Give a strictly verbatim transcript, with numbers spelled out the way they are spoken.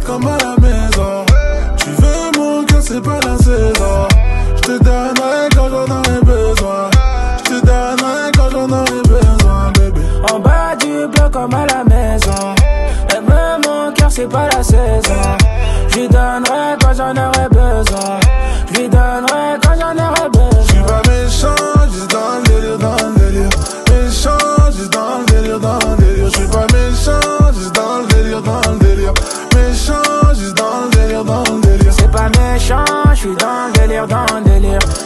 comme à la maison. Tu veux mon cœur, c'est pas la saison. Je te donnerai quand j'en aurai besoin. Je te donnerai quand j'en aurai besoin, bébé. En bas du bloc comme à la maison. Elle veut mon cœur, c'est pas la saison. Je lui donnerai quand j'en aurai besoin.